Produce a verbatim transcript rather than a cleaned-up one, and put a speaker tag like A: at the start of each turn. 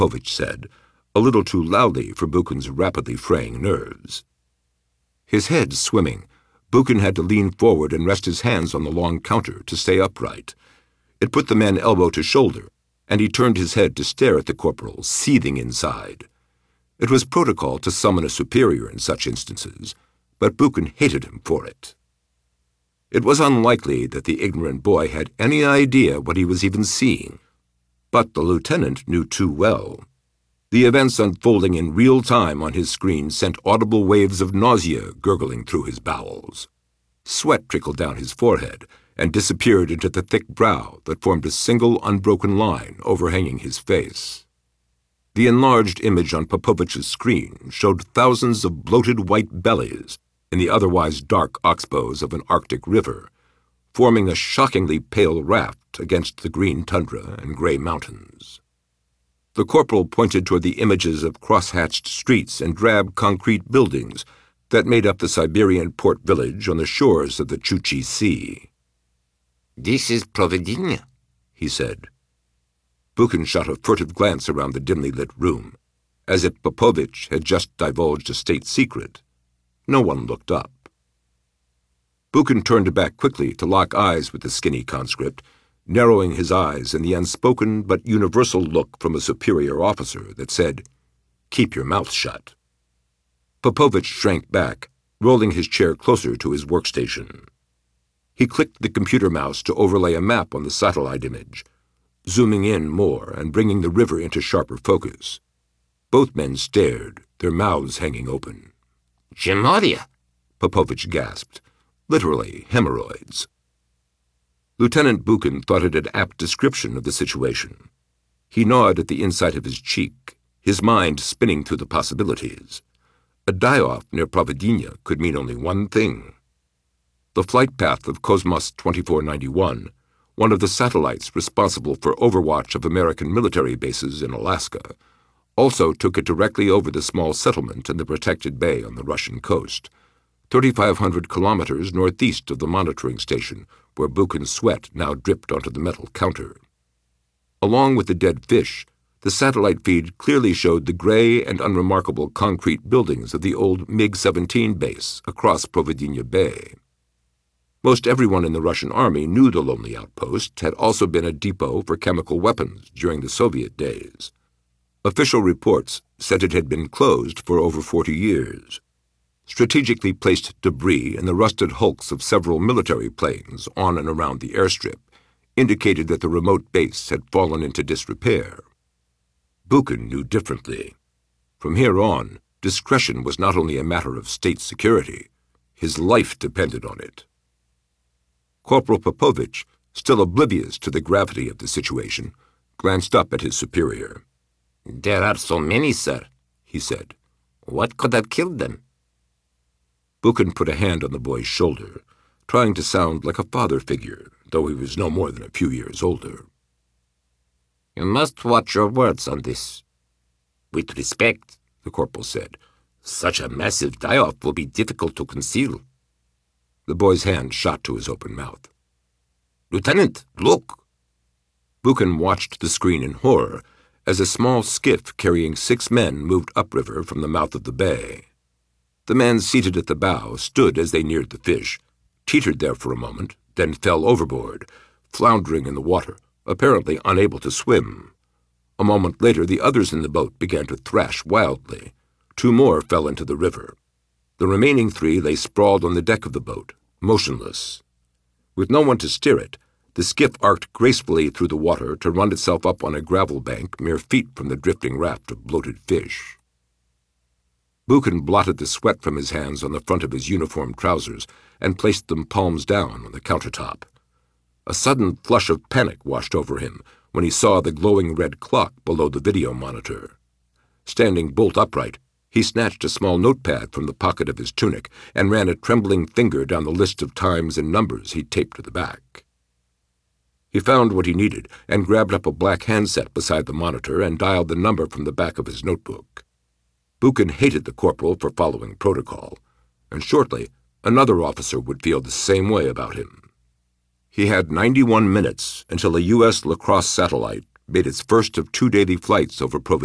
A: Popovich said, a little too loudly for Buchan's rapidly fraying nerves. His head swimming, Buchan had to lean forward and rest his hands on the long counter to stay upright. It put the man elbow to shoulder, and he turned his head to stare at the corporal, seething inside. It was protocol to summon a superior in such instances, but Buchan hated him for it. It was unlikely that the ignorant boy had any idea what he was even seeing, but the lieutenant knew too well. The events unfolding in real time on his screen sent audible waves of nausea gurgling through his bowels. Sweat trickled down his forehead and disappeared into the thick brow that formed a single unbroken line overhanging his face. The enlarged image on Popovich's screen showed thousands of bloated white bellies in the otherwise dark oxbows of an Arctic river, forming a shockingly pale raft against the green tundra and gray mountains. The corporal pointed toward the images of cross-hatched streets and drab concrete buildings that made up the Siberian port village on the shores of the Chukchi Sea.
B: "This is Providinya,"
A: he said. Buchan shot a furtive glance around the dimly lit room, as if Popovich had just divulged a state secret. No one looked up. Buchan turned back quickly to lock eyes with the skinny conscript, narrowing his eyes in the unspoken but universal look from a superior officer that said, "Keep your mouth shut." Popovich shrank back, rolling his chair closer to his workstation. He clicked the computer mouse to overlay a map on the satellite image, zooming in more and bringing the river into sharper focus. Both men stared, their mouths hanging open.
B: "Gemoria,"
A: Popovich gasped, literally hemorrhoids. Lieutenant Buchan thought it an apt description of the situation. He gnawed at the inside of his cheek, his mind spinning through the possibilities. A die-off near Providinya could mean only one thing. The flight path of Cosmos twenty-four ninety-one, one of the satellites responsible for overwatch of American military bases in Alaska, also took it directly over the small settlement in the protected bay on the Russian coast, thirty-five hundred kilometers northeast of the monitoring station where Buchan's sweat now dripped onto the metal counter. Along with the dead fish, the satellite feed clearly showed the gray and unremarkable concrete buildings of the old MiG seventeen base across Providinya Bay. Most everyone in the Russian army knew the lonely outpost had also been a depot for chemical weapons during the Soviet days. Official reports said it had been closed for over forty years. Strategically placed debris and the rusted hulks of several military planes on and around the airstrip indicated that the remote base had fallen into disrepair. Buchan knew differently. From here on, discretion was not only a matter of state security, his life depended on it. Corporal Popovich, still oblivious to the gravity of the situation, glanced up at his superior.
B: "There are so many, sir,"
A: he said.
B: "What could have killed them?"
A: Buchan put a hand on the boy's shoulder, trying to sound like a father figure, though he was no more than a few years older.
B: "You must watch your words on this."
A: "With respect," the corporal said, "such a massive die-off will be difficult to conceal." The boy's hand shot to his open mouth. "Lieutenant, look!" Buchan watched the screen in horror as a small skiff carrying six men moved upriver from the mouth of the bay. The man seated at the bow stood as they neared the fish, teetered there for a moment, then fell overboard, floundering in the water, apparently unable to swim. A moment later, the others in the boat began to thrash wildly. Two more fell into the river. The remaining three lay sprawled on the deck of the boat, motionless. With no one to steer it, the skiff arced gracefully through the water to run itself up on a gravel bank mere feet from the drifting raft of bloated fish. Buchan blotted the sweat from his hands on the front of his uniform trousers and placed them palms down on the countertop. A sudden flush of panic washed over him when he saw the glowing red clock below the video monitor. Standing bolt upright, he snatched a small notepad from the pocket of his tunic and ran a trembling finger down the list of times and numbers he'd taped to the back. He found what he needed and grabbed up a black handset beside the monitor and dialed the number from the back of his notebook. Buchan hated the corporal for following protocol, and shortly another officer would feel the same way about him. He had ninety-one minutes until a U S lacrosse satellite made its first of two daily flights over Providencia.